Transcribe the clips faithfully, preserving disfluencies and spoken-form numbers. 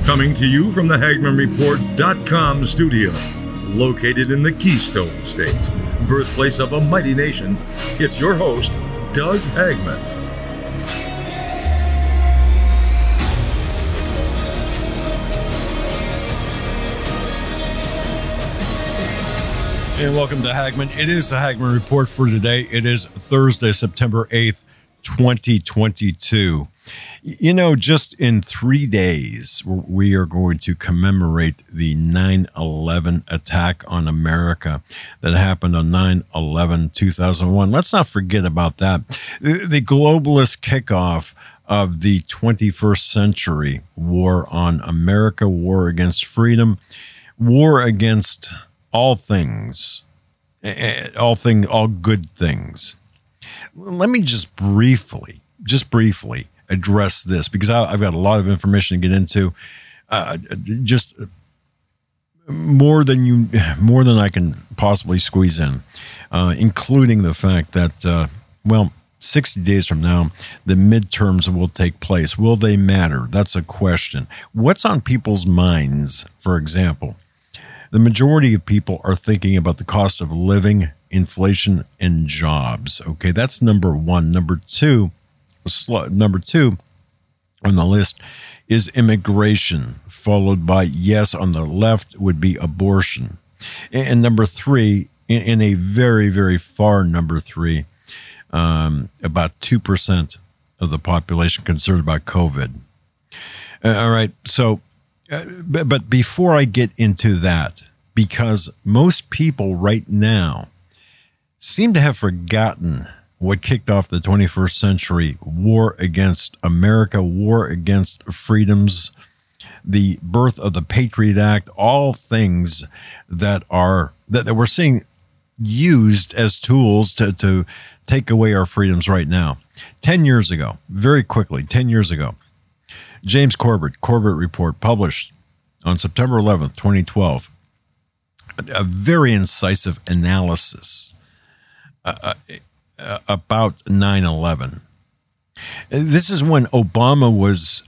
Coming to you from the Hagman Report dot com studio, located in the Keystone State, birthplace of a mighty nation, it's your host, Doug Hagman. And welcome to Hagman. It is the Hagman Report for today. It is Thursday, September eighth, twenty twenty-two. You know, just in three days, we are going to commemorate the nine eleven attack on America that happened on nine eleven two thousand one. Let's not forget about that. The globalist kickoff of the twenty-first century war on America, war against freedom, war against all things, all thing, all good things. Let me just briefly, just briefly address this because I, I've got a lot of information to get into. Uh, just more than you, more than I can possibly squeeze in, uh, including the fact that, uh, well, sixty days from now, the midterms will take place. Will they matter? That's a question. What's on people's minds, for example? The majority of people are thinking about the cost of living, inflation, and jobs. Okay, that's number one. Number two, number two on the list is immigration, followed by, yes, on the left would be abortion. And number three, in a very, very far number three, um, about two percent of the population concerned about COVID. Uh, all right, so Uh, but, but before I get into that, because most people right now seem to have forgotten what kicked off the twenty-first century war against America, war against freedoms, the birth of the Patriot Act, all things that are that, that we're seeing used as tools to, to take away our freedoms right now. Ten years ago, very quickly, ten years ago, James Corbett, Corbett Report, published on September eleventh, twenty twelve, a very incisive analysis uh, uh, about nine eleven. This is when Obama was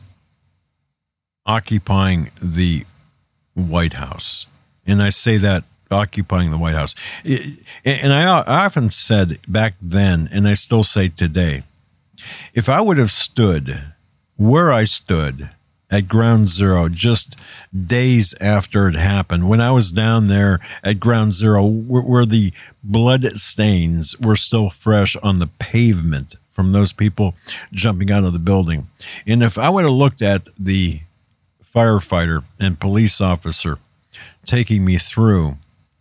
occupying the White House. And I say that, occupying the White House. And I often said back then, and I still say today, if I would have stood where I stood at Ground Zero just days after it happened, when I was down there at Ground Zero, where, where the blood stains were still fresh on the pavement from those people jumping out of the building. And if I would have looked at the firefighter and police officer taking me through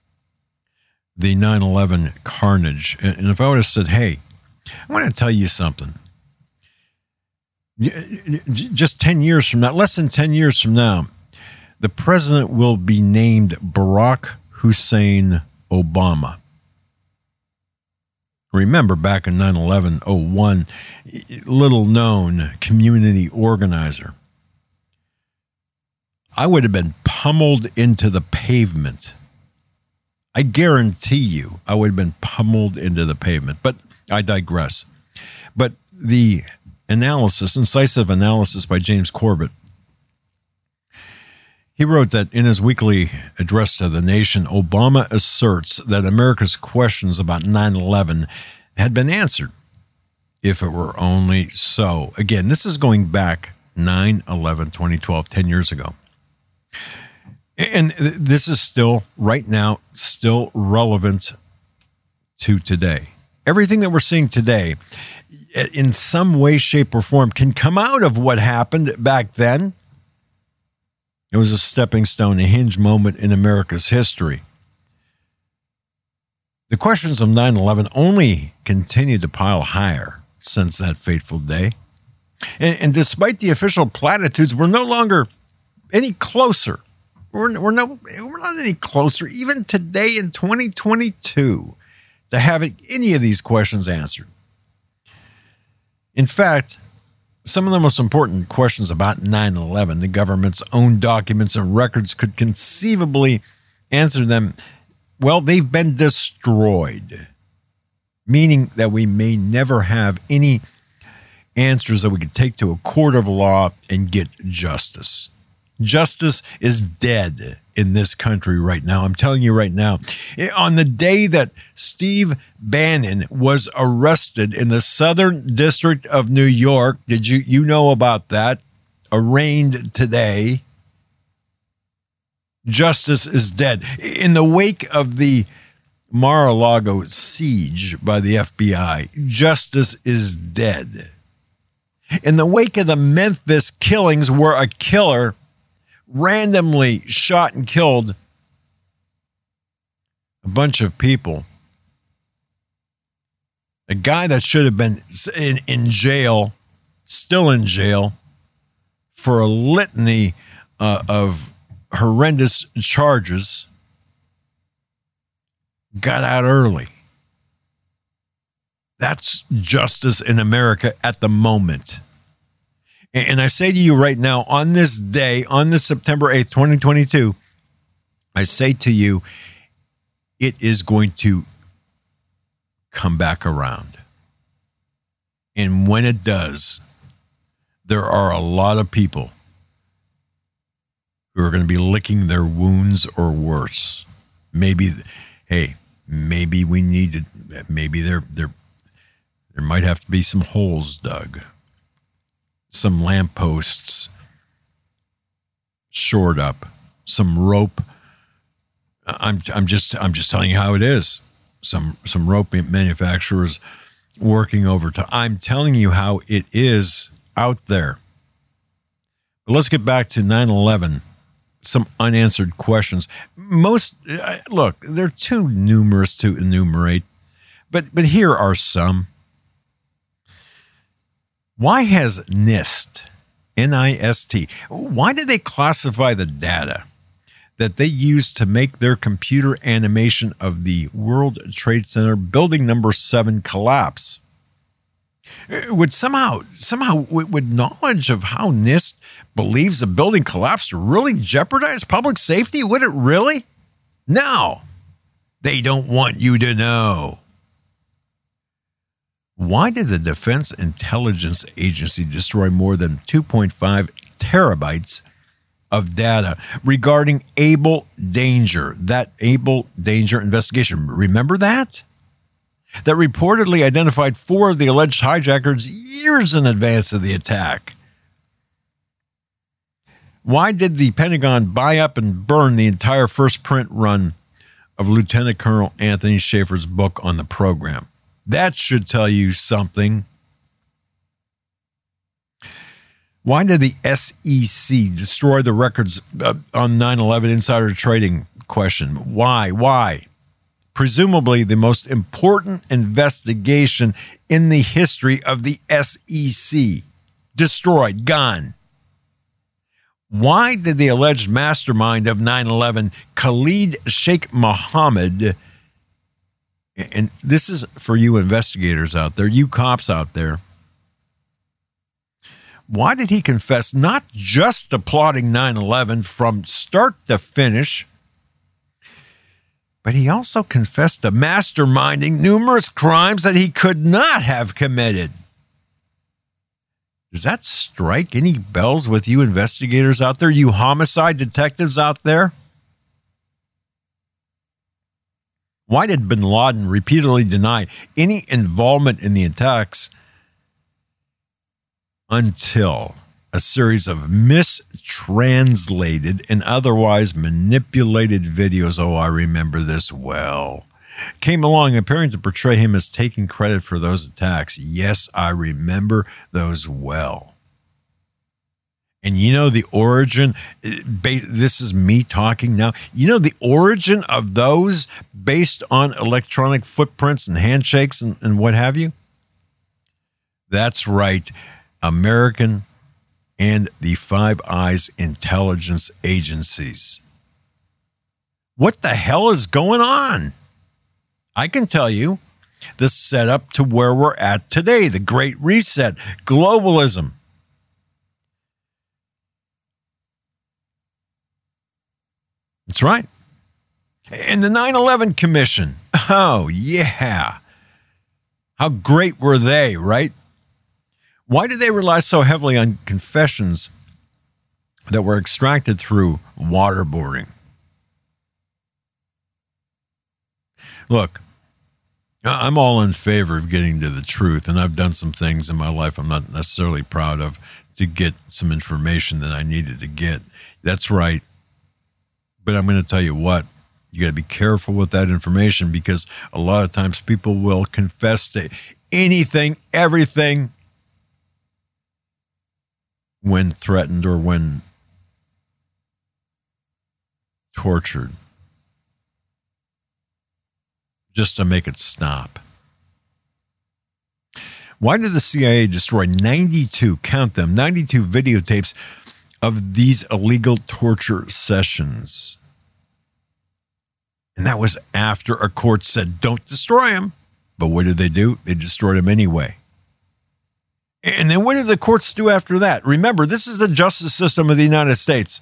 the nine eleven carnage, and if I would have said, hey, I want to tell you something. Just ten years from now, less than ten years from now, the president will be named Barack Hussein Obama. Remember, back in nine eleven oh one, little known community organizer. I would have been pummeled into the pavement. I guarantee you I would have been pummeled into the pavement, but I digress. But the analysis, incisive analysis by James Corbett. He wrote that in his weekly address to the nation, Obama asserts that America's questions about nine eleven had been answered. If it were only so. Again, this is going back nine eleven twenty twelve, ten years ago. And this is still, right now, still relevant to today. Everything that we're seeing today, in some way, shape, or form, can come out of what happened back then. It was a stepping stone, a hinge moment in America's history. The questions of nine eleven only continue to pile higher since that fateful day. And, and despite the official platitudes, we're no longer any closer. We're, we're, no, we're not any closer, even today in twenty twenty-two, to having any of these questions answered. In fact, some of the most important questions about nine eleven, the government's own documents and records could conceivably answer them. Well, they've been destroyed, meaning that we may never have any answers that we could take to a court of law and get justice. Justice is dead in this country right now. I'm telling you right now. On the day that Steve Bannon was arrested in the Southern District of New York, did you you know about that? Arraigned today. Justice is dead. In the wake of the Mar-a-Lago siege by the F B I, justice is dead. In the wake of the Memphis killings, where a killer randomly shot and killed a bunch of people, a guy that should have been in, in jail, still in jail, for a litany uh, of horrendous charges, got out early. That's justice in America at the moment. And I say to you right now, on this day, on this September eighth, twenty twenty-two, I say to you, it is going to come back around. And when it does, there are a lot of people who are going to be licking their wounds or worse. Maybe, hey, maybe we need to, maybe there, there, there might have to be some holes dug. Some lampposts shored up, some rope. I'm I'm just I'm just telling you how it is. Some some rope manufacturers working overtime. I'm telling you how it is out there. But let's get back to nine eleven. Some unanswered questions. Most look, they're too numerous to enumerate, but but here are some. Why has NIST, N I S T, why did they classify the data that they used to make their computer animation of the World Trade Center building number seven collapse? Would somehow, somehow, would knowledge of how NIST believes the building collapsed really jeopardize public safety? Would it really? No, they don't want you to know. Why did the Defense Intelligence Agency destroy more than two point five terabytes of data regarding Able Danger, that Able Danger investigation? Remember that? That reportedly identified four of the alleged hijackers years in advance of the attack. Why did the Pentagon buy up and burn the entire first print run of Lieutenant Colonel Anthony Schaefer's book on the program? That should tell you something. Why did the S E C destroy the records uh, on nine eleven insider trading? Question. Why? Why? Presumably the most important investigation in the history of the S E C. Destroyed, gone. Why did the alleged mastermind of nine eleven, Khalid Sheikh Mohammed, and this is for you investigators out there, you cops out there, why did he confess not just to plotting nine eleven from start to finish, but he also confessed to masterminding numerous crimes that he could not have committed? Does that strike any bells with you investigators out there, you homicide detectives out there? Why did bin Laden repeatedly deny any involvement in the attacks until a series of mistranslated and otherwise manipulated videos, oh, I remember this well, came along appearing to portray him as taking credit for those attacks? Yes, I remember those well. And you know the origin, this is me talking now, you know the origin of those based on electronic footprints and handshakes and, and what have you? That's right, American and the Five Eyes intelligence agencies. What the hell is going on? I can tell you the setup to where we're at today, the Great Reset, globalism. That's right. And the nine eleven Commission. Oh, yeah. How great were they, right? Why did they rely so heavily on confessions that were extracted through waterboarding. Look, I'm all in favor of getting to the truth, and I've done some things in my life I'm not necessarily proud of to get some information that I needed to get. That's right. But I'm going to tell you what, you got to be careful with that information, because a lot of times people will confess to anything, everything when threatened or when tortured, just to make it stop. Why did the C I A destroy ninety-two, count them, ninety-two videotapes of these illegal torture sessions? And that was after a court said, don't destroy them. But what did they do? They destroyed them anyway. And then what did the courts do after that? Remember, this is the justice system of the United States.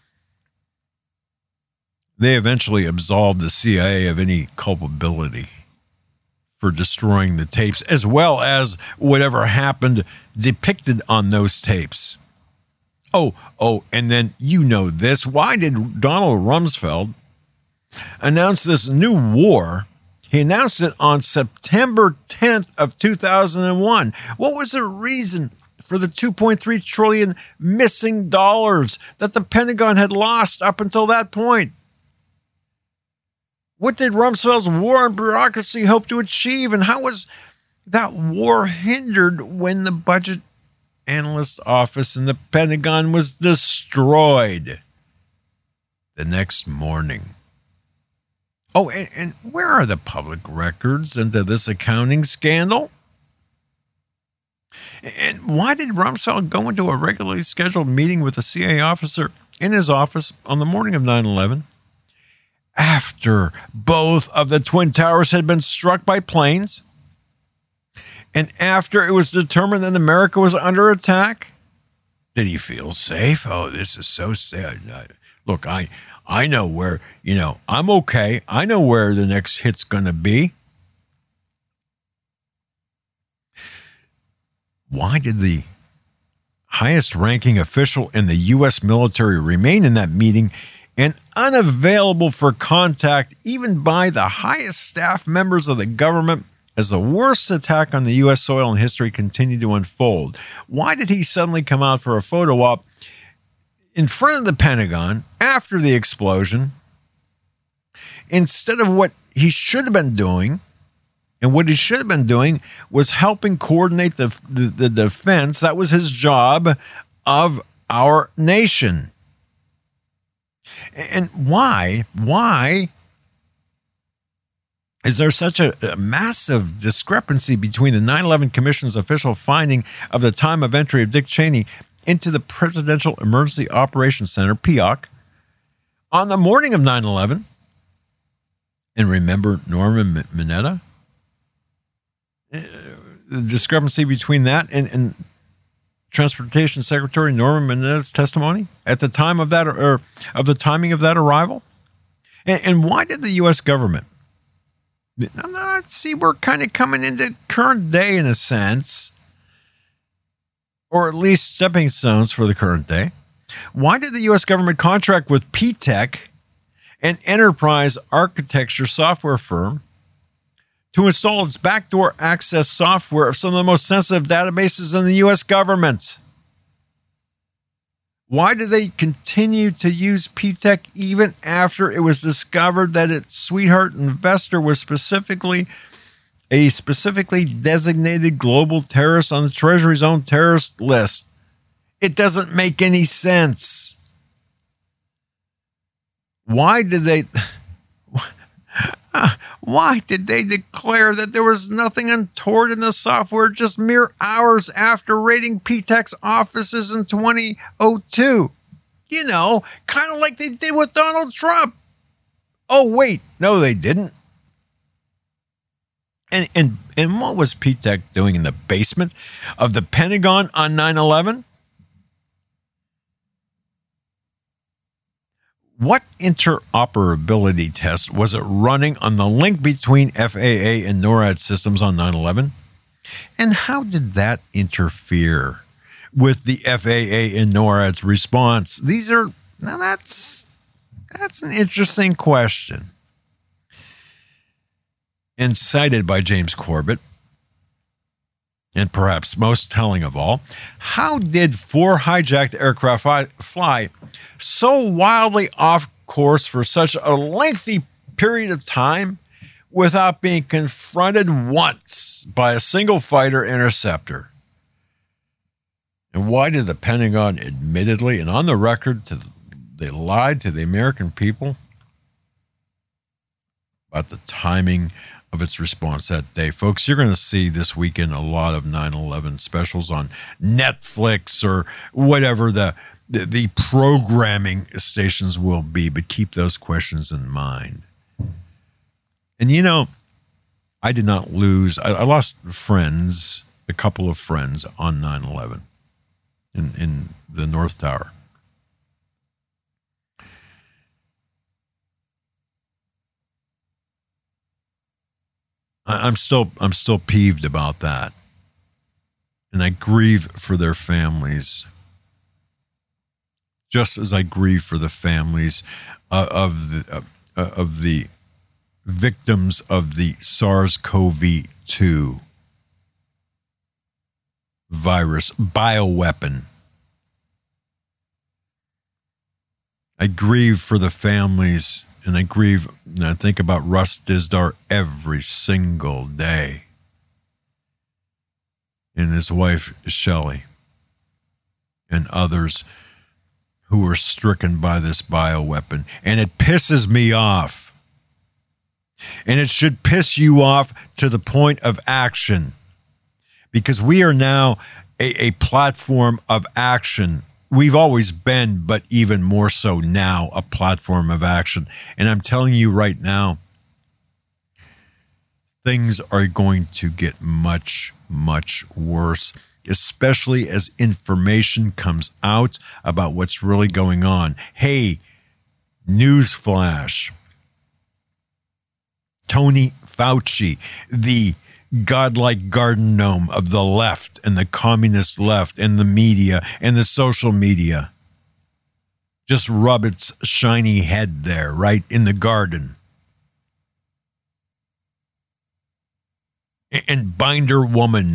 They eventually absolved the C I A of any culpability for destroying the tapes, as well as whatever happened depicted on those tapes. Oh, oh, and then you know this. Why did Donald Rumsfeld announce this new war? He announced it on September tenth of two thousand one. What was the reason for the two point three trillion dollars missing dollars that the Pentagon had lost up until that point? What did Rumsfeld's war on bureaucracy hope to achieve, and how was that war hindered when the Budget Analyst Office in the Pentagon was destroyed the next morning? Oh, and, and where are the public records into this accounting scandal? And why did Rumsfeld go into a regularly scheduled meeting with a C I A officer in his office on the morning of nine eleven? After both of the Twin Towers had been struck by planes, and after it was determined that America was under attack? Did he feel safe? Oh, this is so sad. Look, I I know where, you know, I'm okay. I know where the next hit's going to be. Why did the highest ranking official in the U S military remain in that meeting and unavailable for contact even by the highest staff members of the government as the worst attack on the U S soil in history continued to unfold? Why did he suddenly come out for a photo op in front of the Pentagon after the explosion, instead of what he should have been doing? And what he should have been doing was helping coordinate the, the, the defense. That was his job of our nation. And why, why is there such a, a massive discrepancy between the nine eleven Commission's official finding of the time of entry of Dick Cheney into the Presidential Emergency Operations Center, P O C, on the morning of nine eleven? And remember Norman Mineta? The discrepancy between that and, and Transportation Secretary Norman Mineta's testimony at the time of that, or of the timing of that arrival? And, and why did the U S government? Let's see, we're kind of coming into current day in a sense, or at least stepping stones for the current day. Why did the U S government contract with P TEC, an enterprise architecture software firm, to install its backdoor access software of some of the most sensitive databases in the U S government? Why did they continue to use P TEC even after it was discovered that its sweetheart investor was specifically a specifically designated global terrorist on the Treasury's own terrorist list? It doesn't make any sense. Why did they... Why did they declare that there was nothing untoward in the software just mere hours after raiding P TEC's offices in twenty oh two? You know, kind of like they did with Donald Trump. Oh, wait, no, they didn't. And, and, and what was P TEC doing in the basement of the Pentagon on nine eleven? What interoperability test was it running on the link between F A A and NORAD systems on nine eleven? And how did that interfere with the F A A and NORAD's response? These are, now that's, that's an interesting question. And cited by James Corbett, and perhaps most telling of all, how did four hijacked aircraft fly, fly so wildly off course for such a lengthy period of time without being confronted once by a single fighter interceptor? And why did the Pentagon admittedly and on the record to they lied to the American people about the timing of its response that day? Folks, you're going to see this weekend a lot of nine eleven specials on Netflix or whatever the, the, the programming stations will be, but keep those questions in mind. And, you know, I did not lose, I, I lost friends, a couple of friends on nine eleven in, in the North Tower. I'm still I'm still peeved about that, and I grieve for their families, just as I grieve for the families uh, of the uh, of the victims of the SARS-C o V two virus bioweapon. I grieve for the families. And I grieve, and I think about Russ Dizdar every single day. And his wife, Shelley, and others who were stricken by this bioweapon. And it pisses me off. And it should piss you off to the point of action. Because we are now a, a platform of action. We've always been, but even more so now, a platform of action. And I'm telling you right now, things are going to get much, much worse, especially as information comes out about what's really going on. Hey, newsflash. Tony Fauci, the godlike garden gnome of the left and the communist left and the media and the social media, just rub its shiny head there, right in the garden. And Binder Woman,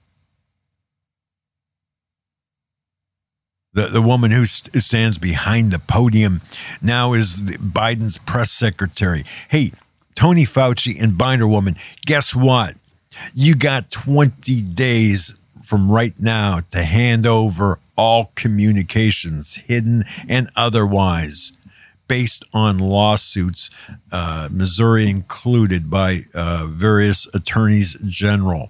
the, the woman who st- stands behind the podium, now is the, Biden's press secretary. Hey, Tony Fauci and Binder Woman, guess what? You got twenty days from right now to hand over all communications, hidden and otherwise, based on lawsuits, uh, Missouri included, by uh, various attorneys general,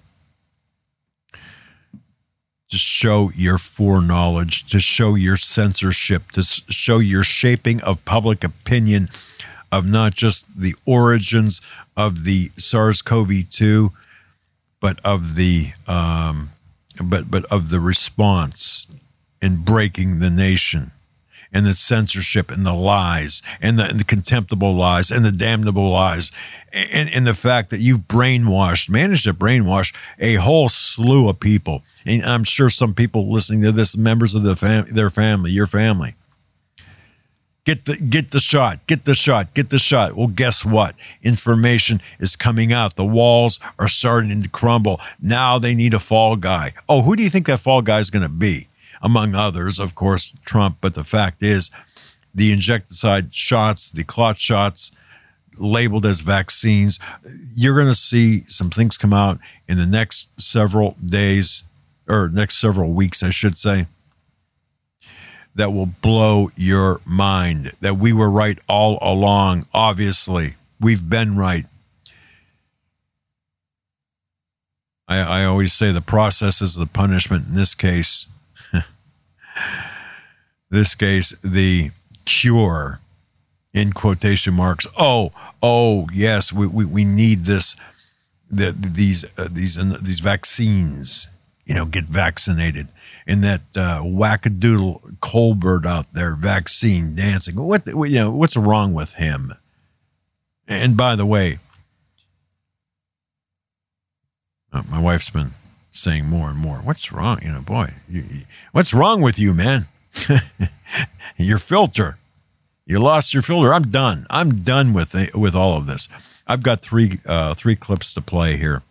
to show your foreknowledge, to show your censorship, to show your shaping of public opinion of not just the origins of the SARS-C o V two, but of the um, but but of the response in breaking the nation, and the censorship and the lies and the, and the contemptible lies and the damnable lies, and, and the fact that you've brainwashed, managed to brainwash a whole slew of people. And I'm sure some people listening to this, members of the fam- their family, your family. Get the get the shot, get the shot, get the shot. Well, guess what? Information is coming out. The walls are starting to crumble. Now they need a fall guy. Oh, who do you think that fall guy is going to be? Among others, of course, Trump. But the fact is, the insecticide shots, the clot shots, labeled as vaccines, you're going to see some things come out in the next several days, or next several weeks, I should say, that will blow your mind, that we were right all along. Obviously, we've been right. I, I always say the process is the punishment. In this case, this case, the cure, in quotation marks. Oh, oh, yes, we we, we need this, the, these uh, these uh, these vaccines. You know, get vaccinated. And that uh, wackadoodle Colbert out there, vaccine dancing. What, you know, what's wrong with him? And by the way, uh, my wife's been saying more and more, what's wrong? You know, boy, you, you, what's wrong with you, man? Your filter. You lost your filter. I'm done. I'm done with it, with all of this. I've got three uh, three clips to play here.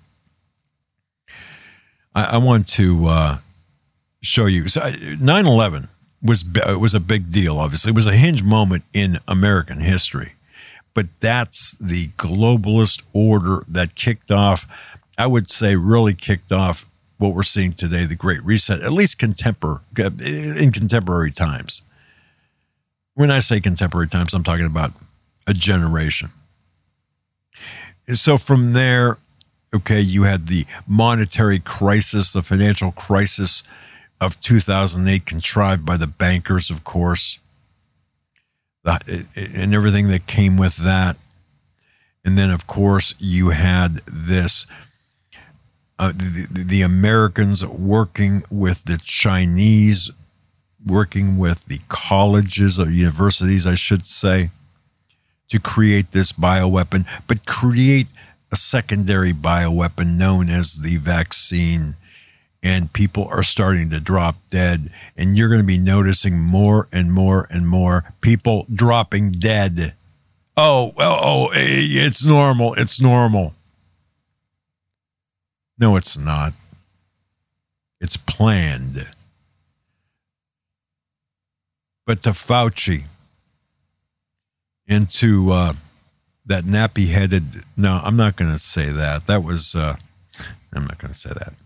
I, I want to uh, show you. So nine eleven was was a big deal. Obviously, it was a hinge moment in American history. But that's the globalist order that kicked off, I would say really kicked off what we're seeing today, the Great Reset, at least contempor- in contemporary times. When I say contemporary times, I'm talking about a generation. So from there, okay, you had the monetary crisis, the financial crisis of two thousand eight, contrived by the bankers, of course. And everything that came with that. And then, of course, you had this, uh, the, the Americans working with the Chinese, working with the colleges or universities, I should say, to create this bioweapon, but create a secondary bioweapon known as the vaccine. And people are starting to drop dead. And you're going to be noticing more and more and more people dropping dead. Oh, oh, oh, it's normal. It's normal. No, it's not. It's planned. But to Fauci and to uh, that nappy-headed, no, I'm not going to say that. That was, uh, I'm not going to say that.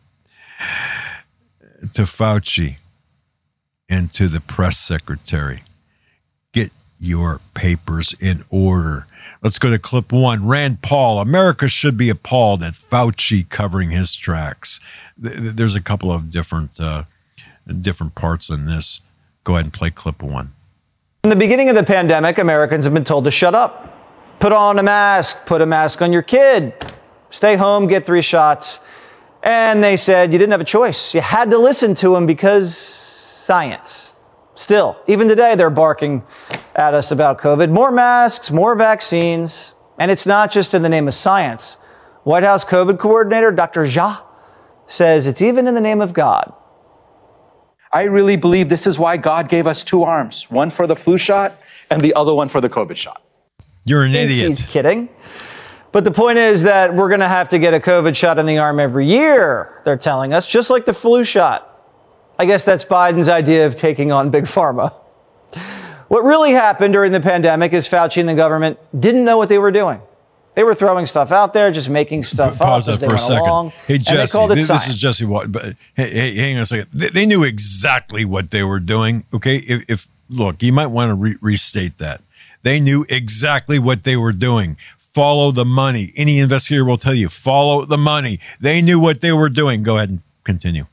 To Fauci and to the press secretary, get your papers in order. Let's go to clip one. Rand Paul. America should be appalled at Fauci covering his tracks. There's a couple of different uh, different parts in this. Go ahead and play clip one. In the beginning of the pandemic, Americans have been told to shut up. Put on a mask. Put a mask on your kid. Stay home. Get three shots. And they said you didn't have a choice. You had to listen to them because science. Still, even today, they're barking at us about COVID. More masks, more vaccines. And it's not just in the name of science. White House COVID coordinator, Doctor Jha, says it's even in the name of God. I really believe this is why God gave us two arms, one for the flu shot and the other one for the COVID shot. You're an idiot. He's kidding. But the point is that we're going to have to get a COVID shot in the arm every year, they're telling us, just like the flu shot. I guess that's Biden's idea of taking on Big Pharma. What really happened during the pandemic is Fauci and the government didn't know what they were doing. They were throwing stuff out there, just making stuff Pause up as that they for a went second. along. Hey, Jesse, this, this is science. Jesse. But hey, hey, hang on a second. They, they knew exactly what they were doing. Okay, if, if look, you might want to re- restate that. They knew exactly what they were doing. Follow the money. Any investigator will tell you, follow the money. They knew what they were doing. Go ahead and continue.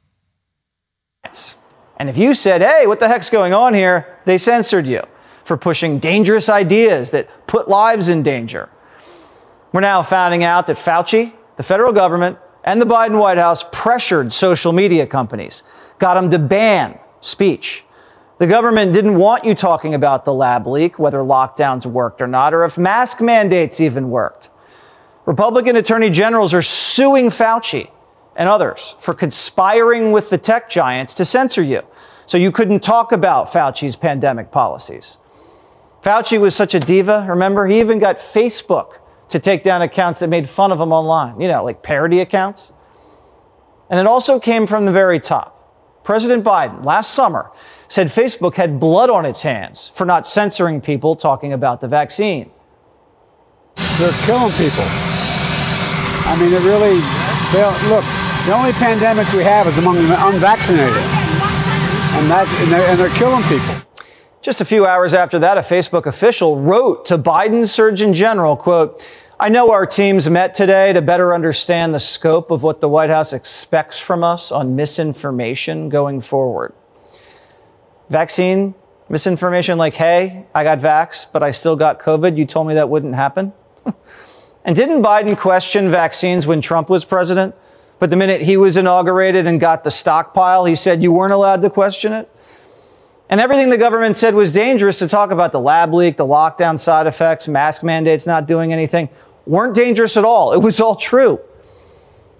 And if you said, hey, what the heck's going on here? They censored you for pushing dangerous ideas that put lives in danger. We're now finding out that Fauci, the federal government, and the Biden White House pressured social media companies, got them to ban speech. The government didn't want you talking about the lab leak, whether lockdowns worked or not, or if mask mandates even worked. Republican attorney generals are suing Fauci and others for conspiring with the tech giants to censor you, so you couldn't talk about Fauci's pandemic policies. Fauci was such a diva, remember? He even got Facebook to take down accounts that made fun of him online, you know, like parody accounts. And it also came from the very top. President Biden, last summer, said Facebook had blood on its hands for not censoring people talking about the vaccine. They're killing people. I mean, it really, look, the only pandemic we have is among the unvaccinated. And, that, and, they're, and they're killing people. Just a few hours after that, a Facebook official wrote to Biden's Surgeon General, quote, I know our teams met today to better understand the scope of what the White House expects from us on misinformation going forward. Vaccine misinformation like, hey, I got vaxxed, but I still got COVID. You told me that wouldn't happen. And didn't Biden question vaccines when Trump was president? But the minute he was inaugurated and got the stockpile, he said you weren't allowed to question it. And everything the government said was dangerous to talk about, the lab leak, the lockdown side effects, mask mandates not doing anything, weren't dangerous at all. It was all true.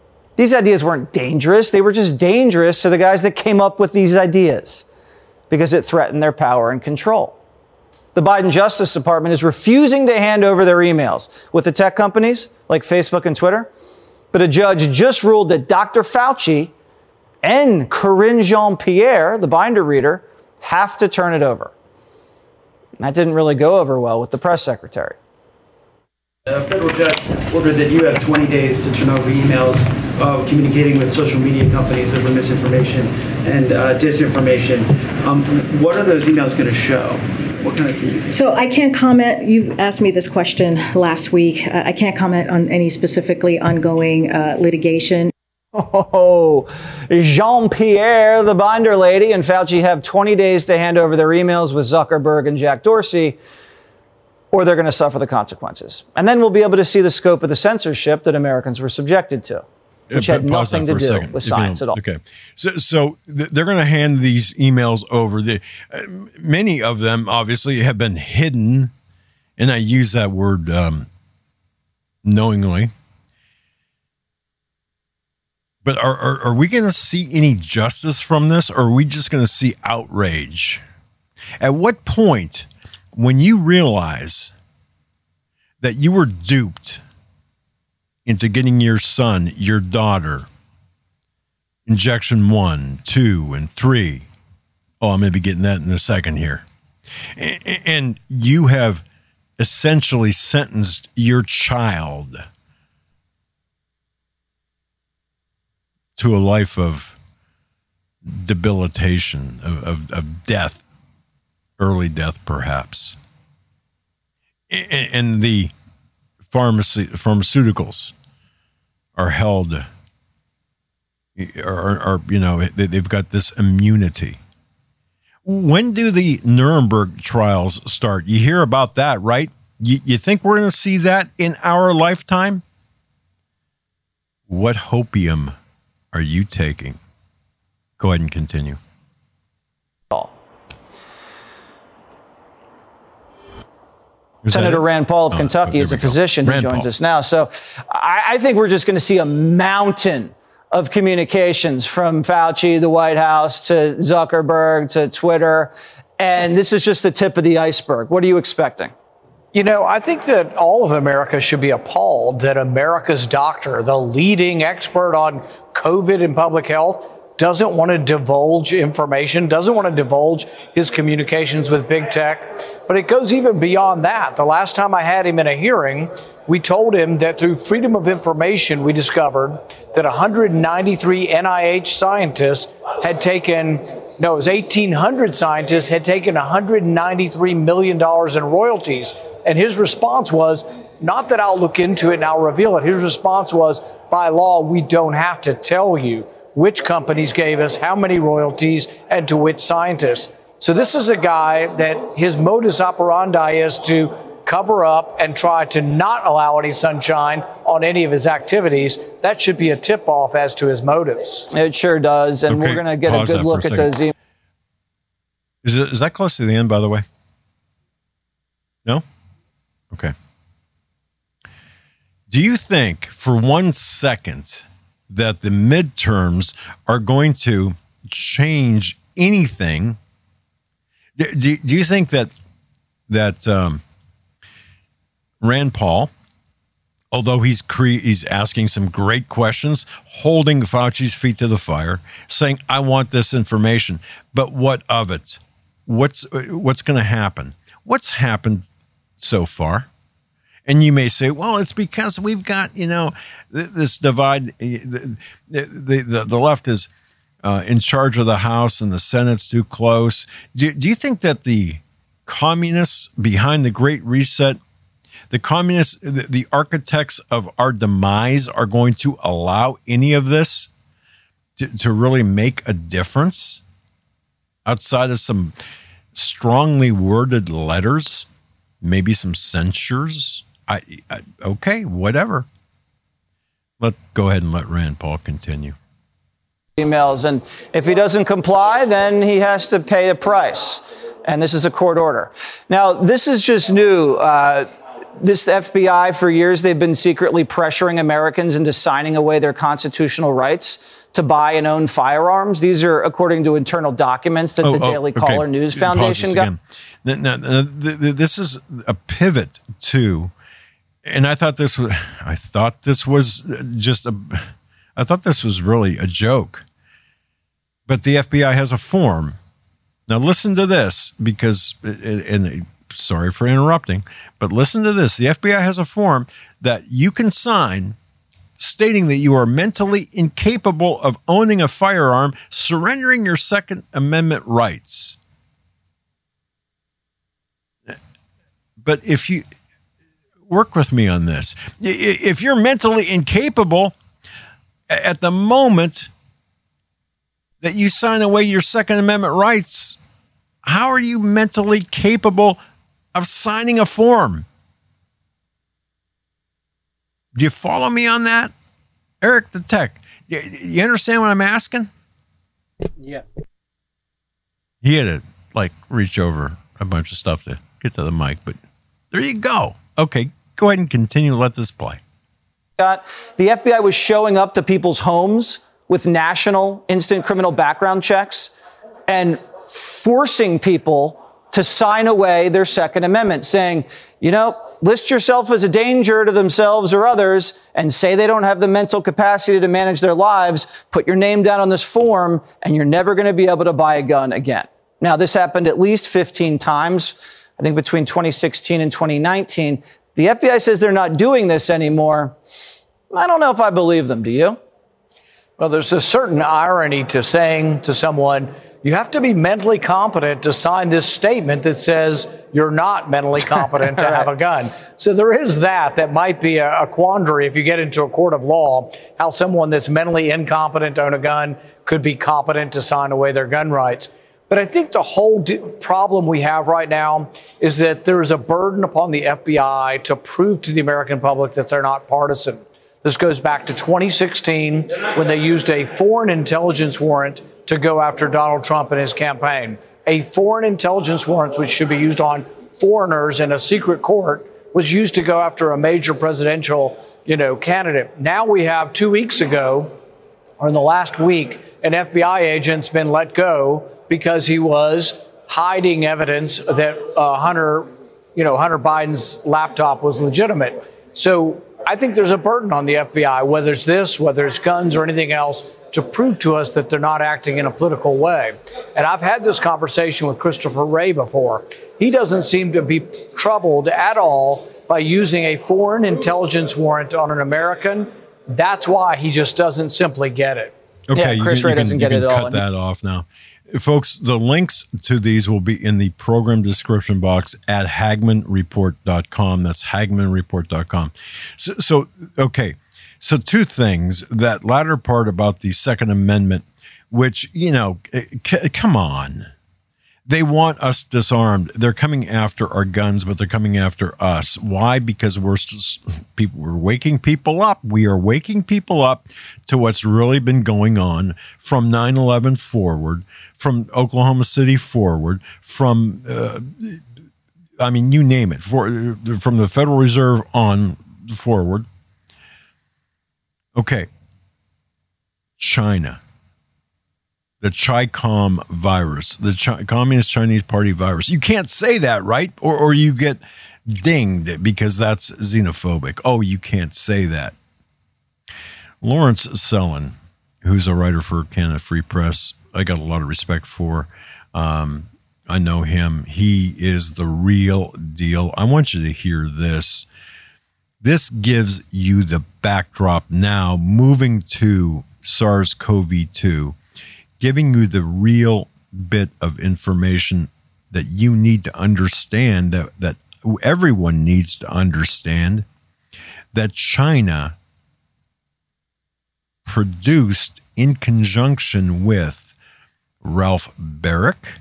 These ideas weren't dangerous. They were just dangerous to the guys that came up with these ideas because it threatened their power and control. The Biden Justice Department is refusing to hand over their emails with the tech companies like Facebook and Twitter. But a judge just ruled that Doctor Fauci and Karine Jean-Pierre, the binder reader, have to turn it over. And that didn't really go over well with the press secretary. A federal judge ordered that you have twenty days to turn over emails uh, communicating with social media companies over misinformation and uh, disinformation. Um, what are those emails going to show? What kind of communication? So I can't comment. You've asked me this question last week. Uh, I can't comment on any specifically ongoing uh, litigation. Oh, Jean-Pierre, the binder lady, and Fauci have twenty days to hand over their emails with Zuckerberg and Jack Dorsey, or they're going to suffer the consequences. And then we'll be able to see the scope of the censorship that Americans were subjected to, which had nothing to do with science at all. Okay. So, so th- they're going to hand these emails over. The, uh, many of them, obviously, have been hidden. And I use that word um, knowingly. But are, are, are we going to see any justice from this, or are we just going to see outrage? At what point, when you realize that you were duped into getting your son, your daughter, injection one, two, and three. Oh, I'm going to be getting that in a second here. And you have essentially sentenced your child to a life of debilitation, of, of, of death, early death perhaps. And the pharmacy, pharmaceuticals are held, are, are you know, they've got this immunity. When do the Nuremberg trials start? You hear about that, right? You, you think we're going to see that in our lifetime? What hopium are you taking? Go ahead and continue. Senator Rand Paul of oh, Kentucky is a physician who joins Paul. us now. So I, I think we're just going to see a mountain of communications from Fauci, the White House, to Zuckerberg, to Twitter. And this is just the tip of the iceberg. What are you expecting? You know, I think that all of America should be appalled that America's doctor, the leading expert on COVID and public health, doesn't want to divulge information, doesn't want to divulge his communications with big tech. But it goes even beyond that. The last time I had him in a hearing, we told him that through Freedom of Information, we discovered that one hundred ninety-three N I H scientists had taken, no, it was eighteen hundred scientists had taken one hundred ninety-three million dollars in royalties. And his response was, not that I'll look into it and I'll reveal it. His response was, by law, we don't have to tell you which companies gave us how many royalties and to which scientists. So this is a guy that his modus operandi is to cover up and try to not allow any sunshine on any of his activities. That should be a tip-off as to his motives. It sure does. And okay, we're going to get a good look at those emails. Is, it, is that close to the end, by the way? No? Okay. Do you think for one second that the midterms are going to change anything? Do, do, do you think that that um, Rand Paul, although he's cre- he's asking some great questions, holding Fauci's feet to the fire, saying, "I want this information," but what of it? What's what's going to happen? What's happened so far? And you may say, well, it's because we've got, you know, this divide. The, the, the, the left is uh, in charge of the House and the Senate's too close. Do, do you think that the communists behind the Great Reset, the communists, the, the architects of our demise are going to allow any of this to, to really make a difference outside of some strongly worded letters, maybe some censures? I, I, okay, whatever. Let go ahead and let Rand Paul continue. Emails, and if he doesn't comply, then he has to pay a price. And this is a court order. Now, this is just new. Uh, this F B I, for years, they've been secretly pressuring Americans into signing away their constitutional rights to buy and own firearms. These are according to internal documents that oh, the oh, Daily okay. Caller News Foundation got. Now, now, now, th- th- this is a pivot to, and I thought this was, I thought this was just a, I thought this was really a joke. But the F B I has a form. Now listen to this, because, and sorry for interrupting, but listen to this. The F B I has a form that you can sign stating that you are mentally incapable of owning a firearm, surrendering your Second Amendment rights. But if you work with me on this, if you're mentally incapable at the moment that you sign away your Second Amendment rights, how are you mentally capable of signing a form? Do you follow me on that? Eric the Tech, you understand what I'm asking? Yeah. He had to like reach over a bunch of stuff to get to the mic, but there you go. Okay, go ahead and continue. Let this play. The F B I was showing up to people's homes with national instant criminal background checks and forcing people to sign away their Second Amendment, saying, you know, list yourself as a danger to themselves or others and say they don't have the mental capacity to manage their lives, put your name down on this form, and you're never going to be able to buy a gun again. Now, this happened at least fifteen times, I think between twenty sixteen and twenty nineteen. The F B I says they're not doing this anymore. I don't know if I believe them. Do you? Well, there's a certain irony to saying to someone, you have to be mentally competent to sign this statement that says you're not mentally competent to have a gun. So there is that. That might be a, a quandary if you get into a court of law, how someone that's mentally incompetent to own a gun could be competent to sign away their gun rights. But I think the whole d- problem we have right now is that there is a burden upon the F B I to prove to the American public that they're not partisan. This goes back to twenty sixteen when they used a foreign intelligence warrant to go after Donald Trump and his campaign. A foreign intelligence warrant, which should be used on foreigners in a secret court, was used to go after a major presidential, you know, candidate. Now we have two weeks ago, or in the last week, an F B I agent's been let go because he was hiding evidence that uh, Hunter, you know, Hunter Biden's laptop was legitimate. So I think there's a burden on the F B I, whether it's this, whether it's guns or anything else, to prove to us that they're not acting in a political way. And I've had this conversation with Christopher Wray before. He doesn't seem to be troubled at all by using a foreign intelligence warrant on an American. That's why he just doesn't simply get it. Okay, yeah, Chris you, Wray you can, doesn't you get can it cut all. that off now. Folks, the links to these will be in the program description box at hagmann report dot com. That's hagmann report dot com. So, so, okay. So two things, that latter part about the Second Amendment, which, you know, c- come on. They want us disarmed. They're coming after our guns, but they're coming after us. Why? Because we're people. We're waking people up. We are waking people up to what's really been going on from nine eleven forward, from Oklahoma City forward, from, uh, I mean, you name it, for, from the Federal Reserve on forward. Okay. China. The Chi-Com virus, the Chi- Communist Chinese Party virus. You can't say that, right? Or, or you get dinged because that's xenophobic. Oh, you can't say that. Lawrence Sellin, who's a writer for Canada Free Press, I got a lot of respect for. Um, I know him. He is the real deal. I want you to hear this. This gives you the backdrop now, moving to SARS-C o V two. Giving you the real bit of information that you need to understand, that, that everyone needs to understand, that China produced in conjunction with Ralph Baric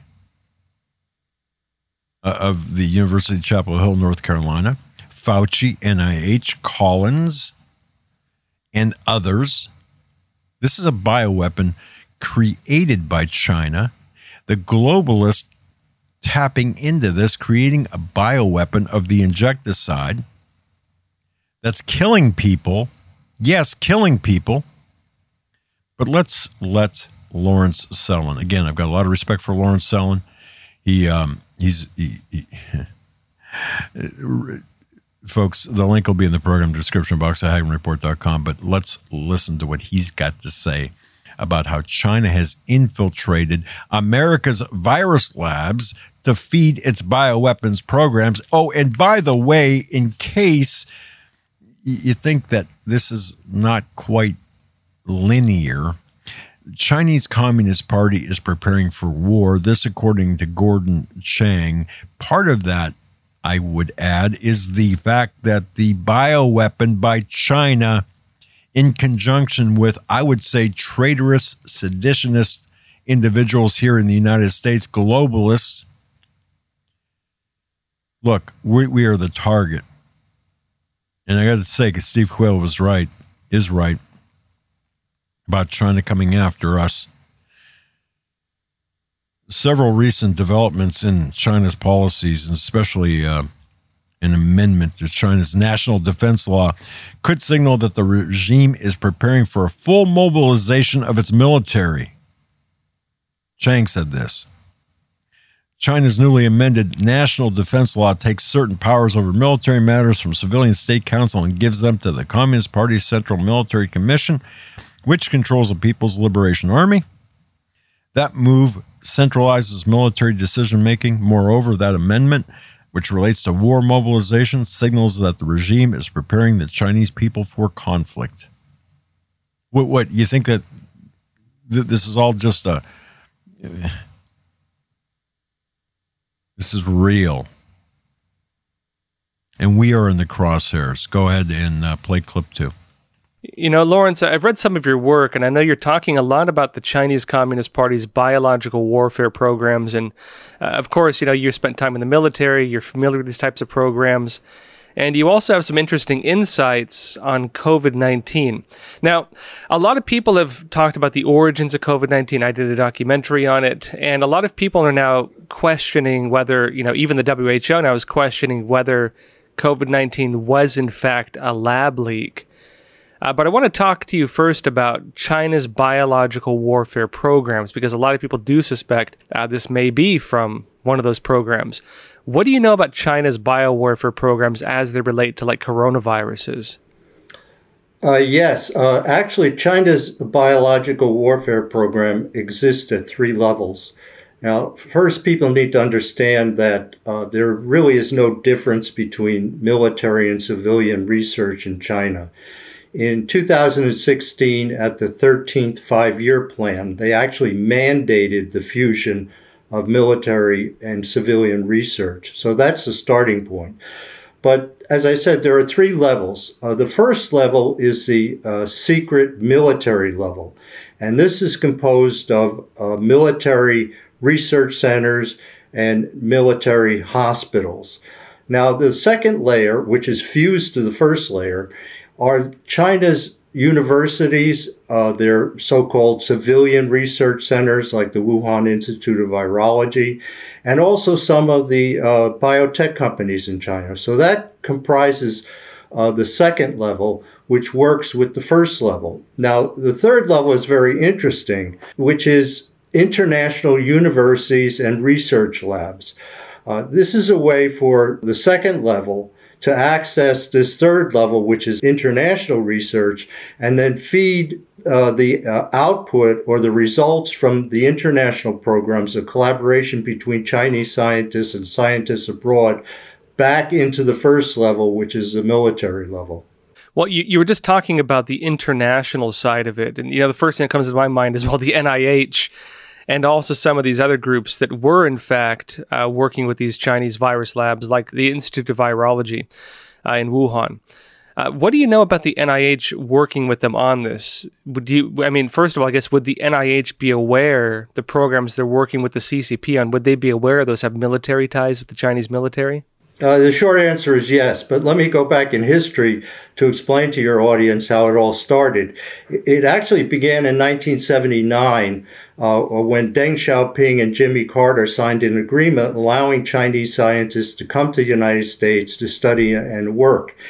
uh, of the University of Chapel Hill, North Carolina, Fauci, N I H, Collins, and others. This is a bioweapon created by China, the globalists tapping into this, creating a bioweapon of the injecticide that's killing people. Yes, killing people. But let's let Lawrence Sellin. Again, I've got a lot of respect for Lawrence Sellin. He, um, he's, he, he folks, the link will be in the program description box at Hagmann Report dot com. But let's listen to what he's got to say about how China has infiltrated America's virus labs to feed its bioweapons programs. Oh, and by the way, in case you think that this is not quite linear, the Chinese Communist Party is preparing for war. This, according to Gordon Chang. Part of that, I would add, is the fact that the bioweapon by China, in conjunction with, I would say, traitorous, seditionist individuals here in the United States, globalists. Look, we, we are the target. And I got to say, because Steve Quayle was right, is right, about China coming after us. Several recent developments in China's policies, and especially uh, an amendment to China's national defense law, could signal that the regime is preparing for a full mobilization of its military. Chang said this. China's newly amended national defense law takes certain powers over military matters from civilian state council and gives them to the Communist Party's Central Military Commission, which controls the People's Liberation Army. That move centralizes military decision-making. Moreover, that amendment, which relates to war mobilization, signals that the regime is preparing the Chinese people for conflict. What, what you think that th- this is all just a... Uh, this is real. And we are in the crosshairs. Go ahead and uh, play clip two. You know, Lawrence, I've read some of your work, and I know you're talking a lot about the Chinese Communist Party's biological warfare programs. And, uh, of course, you know, you spent time in the military, you're familiar with these types of programs, and you also have some interesting insights on COVID nineteen. Now, a lot of people have talked about the origins of COVID nineteen. I did a documentary on it, and a lot of people are now questioning whether, you know, even the W H O now is questioning whether COVID nineteen was, in fact, a lab leak. Uh, but I want to talk to you first about China's biological warfare programs, because a lot of people do suspect uh, this may be from one of those programs. What do you know about China's biowarfare programs as they relate to, like, coronaviruses? Uh, yes. Uh, actually, China's biological warfare program exists at three levels. Now, first, people need to understand that uh, there really is no difference between military and civilian research in China. In two thousand sixteen, at the thirteenth five-year plan, they actually mandated the fusion of military and civilian research. So that's the starting point. But as I said, there are three levels. Uh, the first level is the uh, secret military level. And this is composed of uh, military research centers and military hospitals. Now, the second layer, which is fused to the first layer, are China's universities, uh, their so-called civilian research centers like the Wuhan Institute of Virology, and also some of the uh, biotech companies in China. So that comprises uh, the second level, which works with the first level. Now, the third level is very interesting, which is international universities and research labs. Uh, this is a way for the second level to access this third level, which is international research, and then feed uh, the uh, output or the results from the international programs, a collaboration between Chinese scientists and scientists abroad, back into the first level, which is the military level. Well, you, you were just talking about the international side of it. And, you know, the first thing that comes to my mind is, well, the N I H and also some of these other groups that were, in fact, uh, working with these Chinese virus labs, like the Institute of Virology uh, in Wuhan. Uh, what do you know about the N I H working with them on this? Would you, I mean, first of all, I guess, would the N I H be aware the programs they're working with the C C P on, would they be aware those have military ties with the Chinese military? Uh, the short answer is yes, but let me go back in history to explain to your audience how it all started. It actually began in nineteen seventy-nine uh, when Deng Xiaoping and Jimmy Carter signed an agreement allowing Chinese scientists to come to the United States to study and work.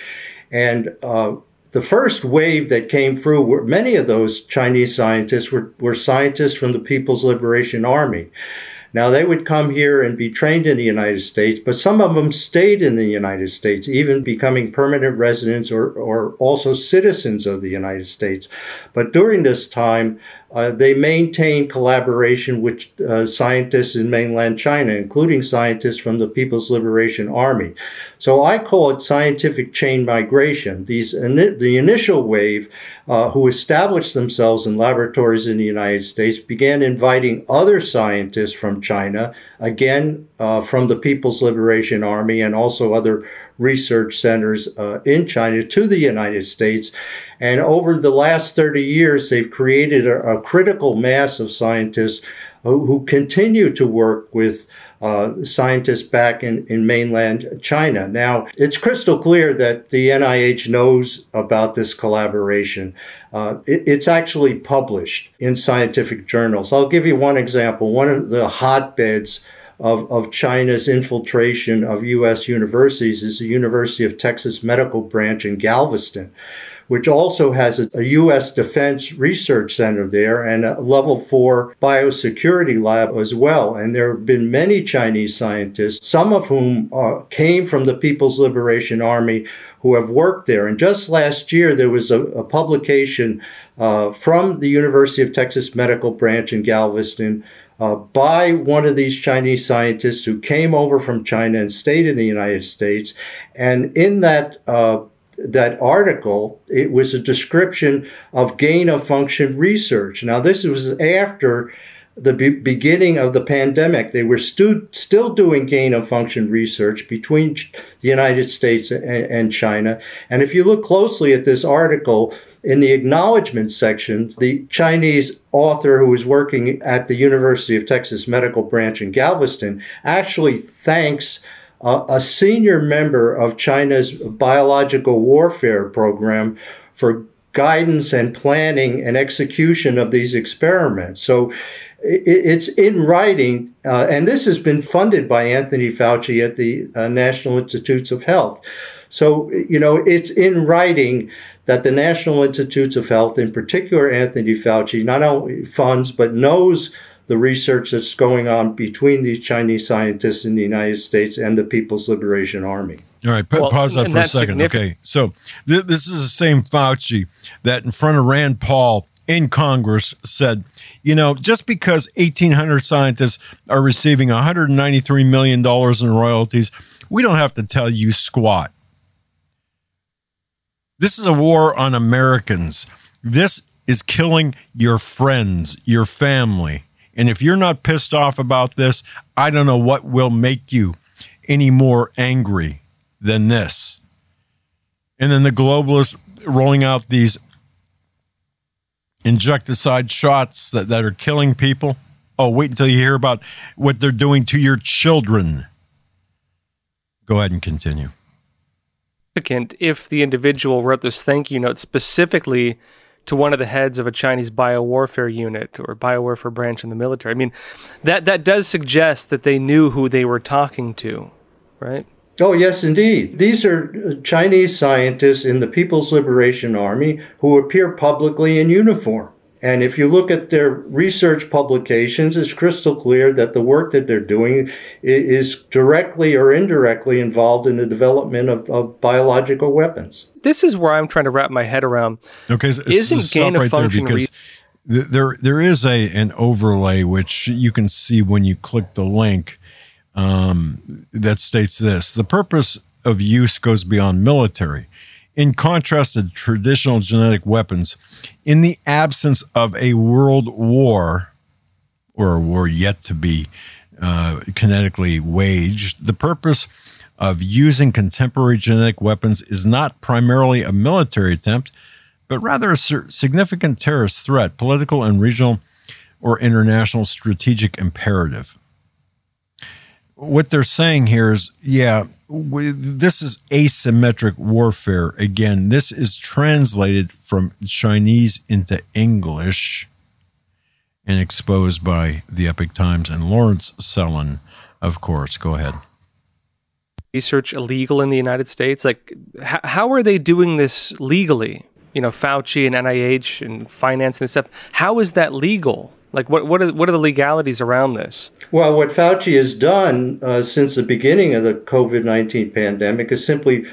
And uh, the first wave that came through, were, many of those Chinese scientists were, were scientists from the People's Liberation Army. Now, they would come here and be trained in the United States, but some of them stayed in the United States, even becoming permanent residents or, or also citizens of the United States. But during this time, uh, they maintained collaboration with uh, scientists in mainland China, including scientists from the People's Liberation Army. So I call it scientific chain migration. These the initial wave, uh, who established themselves in laboratories in the United States, began inviting other scientists from China, again uh, from the People's Liberation Army and also other research centers uh, in China, to the United States. And over the last thirty years, they've created a, a critical mass of scientists who, who continue to work with uh, scientists back in, in mainland China. Now, it's crystal clear that the N I H knows about this collaboration. Uh, it, it's actually published in scientific journals. I'll give you one example. One of the hotbeds Of, of China's infiltration of U S universities is the University of Texas Medical Branch in Galveston, which also has a, a U S Defense Research Center there and a level four biosecurity lab as well. And there have been many Chinese scientists, some of whom uh, came from the People's Liberation Army, who have worked there. And just last year, there was a, a publication uh, from the University of Texas Medical Branch in Galveston Uh, by one of these Chinese scientists who came over from China and stayed in the United States. And in that uh, that article, it was a description of gain-of-function research. Now, this was after the be- beginning of the pandemic. They were stu- still doing gain-of-function research between Ch- the United States and, and China. And if you look closely at this article, in the acknowledgement section, the Chinese author who was working at the University of Texas Medical Branch in Galveston actually thanks uh, a senior member of China's biological warfare program for guidance and planning and execution of these experiments. So it, it's in writing, uh, and this has been funded by Anthony Fauci at the uh, National Institutes of Health. So, you know, it's in writing that the National Institutes of Health, in particular Anthony Fauci, not only funds but knows the research that's going on between these Chinese scientists in the United States and the People's Liberation Army. All right, pa- well, pause that for a second. Okay, so th- this is the same Fauci that in front of Rand Paul in Congress said, you know, just because eighteen hundred scientists are receiving one hundred ninety-three million dollars in royalties, we don't have to tell you squat. This is a war on Americans. This is killing your friends, your family. And if you're not pissed off about this, I don't know what will make you any more angry than this. And then the globalists rolling out these insecticide shots that, that are killing people. Oh, wait until you hear about what they're doing to your children. Go ahead and continue. If the individual wrote this thank you note specifically to one of the heads of a Chinese biowarfare unit or biowarfare branch in the military. I mean, that, that does suggest that they knew who they were talking to, right? Oh, yes, indeed. These are Chinese scientists in the People's Liberation Army who appear publicly in uniform. And if you look at their research publications, it's crystal clear that the work that they're doing is directly or indirectly involved in the development of, of biological weapons. This is where I'm trying to wrap my head around. Okay, so, Isn't so gain of right function there, because re- there there is a an overlay which you can see when you click the link um, that states this: the purpose of use goes beyond military. In contrast to traditional genetic weapons, in the absence of a world war, or a war yet to be uh, kinetically waged, the purpose of using contemporary genetic weapons is not primarily a military attempt, but rather a significant terrorist threat, political and regional or international strategic imperative. What they're saying here is, yeah, this is asymmetric warfare. Again, this is translated from Chinese into English and exposed by the Epoch Times and Lawrence Sellin, of course. Go ahead. research illegal in the United States? Like, h- how are they doing this legally? You know, Fauci and N I H and finance and stuff. How is that legal? Like, what what are what are the legalities around this? Well, what Fauci has done uh, since the beginning of the COVID nineteen pandemic is simply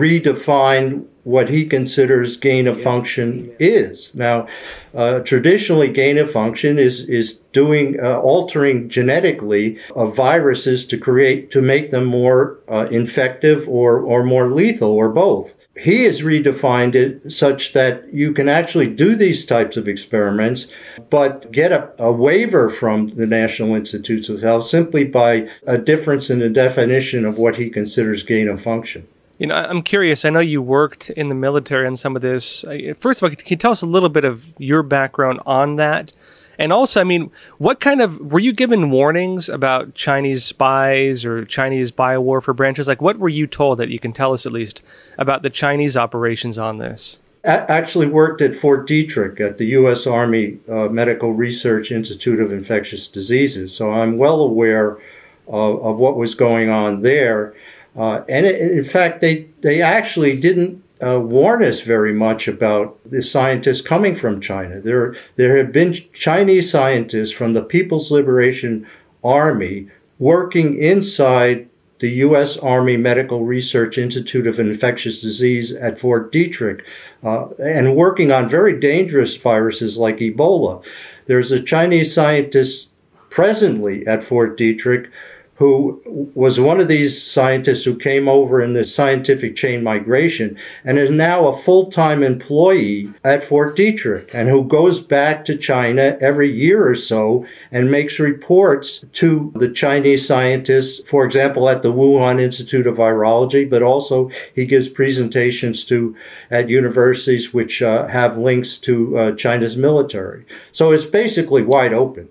redefine what he considers gain of function is. Now, uh, traditionally, gain of function is is doing uh, altering genetically uh, viruses to create to make them more uh, infective or or more lethal or both. He has redefined it such that you can actually do these types of experiments, but get a, a waiver from the National Institutes of Health simply by a difference in the definition of what he considers gain of function. You know, I'm curious. I know you worked in the military on some of this. First of all, can you tell us a little bit of your background on that? And also, I mean, what kind of, were you given warnings about Chinese spies or Chinese biowarfare branches? Like, what were you told that you can tell us at least about the Chinese operations on this? I actually worked at Fort Detrick at the U S Army uh, Medical Research Institute of Infectious Diseases. So I'm well aware of, of what was going on there. Uh, and it, in fact, they, they actually didn't Uh, warn us very much about the scientists coming from China. There, there have been Chinese scientists from the People's Liberation Army working inside the U S Army Medical Research Institute of Infectious Disease at Fort Detrick, uh, and working on very dangerous viruses like Ebola. There's a Chinese scientist presently at Fort Detrick who was one of these scientists who came over in the scientific chain migration and is now a full-time employee at Fort Detrick, and who goes back to China every year or so and makes reports to the Chinese scientists, for example, at the Wuhan Institute of Virology, but also he gives presentations to at universities which uh, have links to uh, China's military. So it's basically wide open.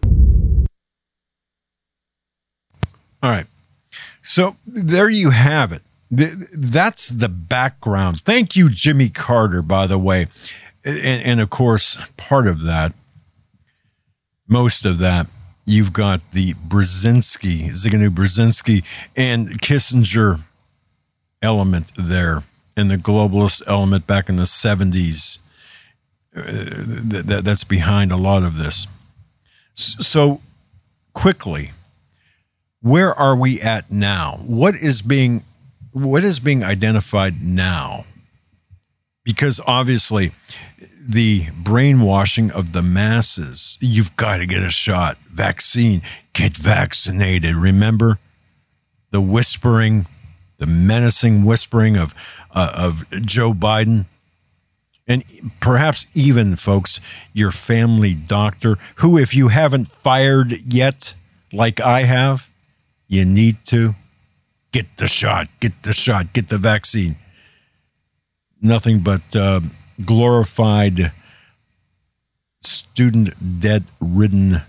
All right. So there you have it. That's the background. Thank you, Jimmy Carter, by the way. And, and of course, part of that, most of that, you've got the Brzezinski, Zbigniew Brzezinski, and Kissinger element there, and the globalist element back in the seventies. Uh, that, that's behind a lot of this. So quickly, where are we at now? What is being what is being identified now? Because obviously the brainwashing of the masses, you've got to get a shot, vaccine, get vaccinated. Remember the whispering, the menacing whispering of uh, of Joe Biden? And perhaps even, folks, your family doctor, who, if you haven't fired yet, like I have, you need to get the shot, get the shot, get the vaccine. Nothing but uh, glorified student debt-ridden,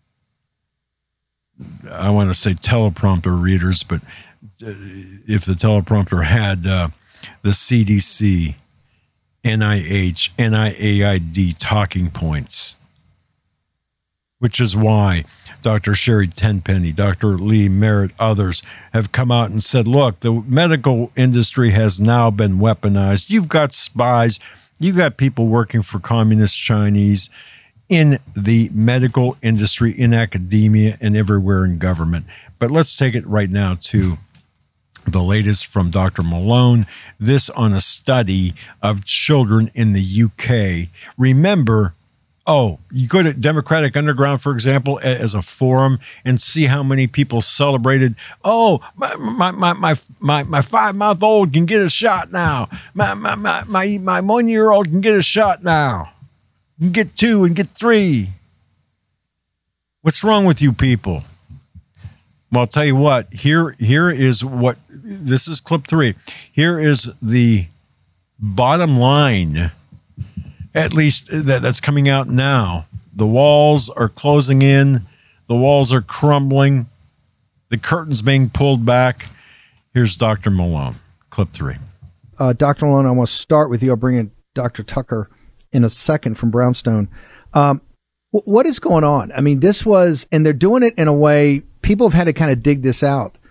I want to say teleprompter readers, but if the teleprompter had uh, the C D C, N I H, N I A I D talking points, which is why Doctor Sherry Tenpenny, Doctor Lee Merritt, others have come out and said, look, the medical industry has now been weaponized. You've got spies. You've got people working for communist Chinese in the medical industry, in academia, and everywhere in government. But let's take it right now to the latest from Doctor Malone, this on a study of children in the U K. Remember, oh, you go to Democratic Underground, for example, as a forum and see how many people celebrated. Oh, my my my my my, my five-month-old can get a shot now. My my my my, my one-year-old can get a shot now. You can get two and get three. What's wrong with you people? Well, I'll tell you what. Here here is what this is clip three. Here is the bottom line. At least that, that's coming out now. The walls are closing in. The walls are crumbling. The curtain's being pulled back. Here's Doctor Malone. Clip three. Uh, Doctor Malone, I want to start with you. I'll bring in Doctor Tucker in a second from Brownstone. Um, w- what is going on? I mean, this was, and they're doing it in a way, people have had to kind of dig this out.